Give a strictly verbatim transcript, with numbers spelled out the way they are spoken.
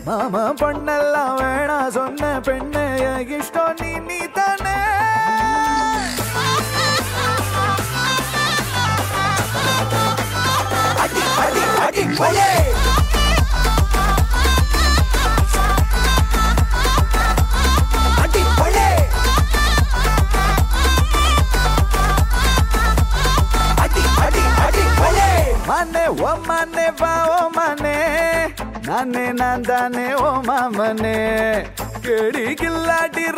மாமா பண்ணெல்லாம் வேணா சொன்ன பெண்ணே இஷ்டம் நீ நீ தானே அடி அடி அடி போலே அடி போலே அடி அடி அடி போலே மானே ஓ மானே வா ஓ மானே நானே நான் தானே ஓ மாமனே கேடி கில்லாடி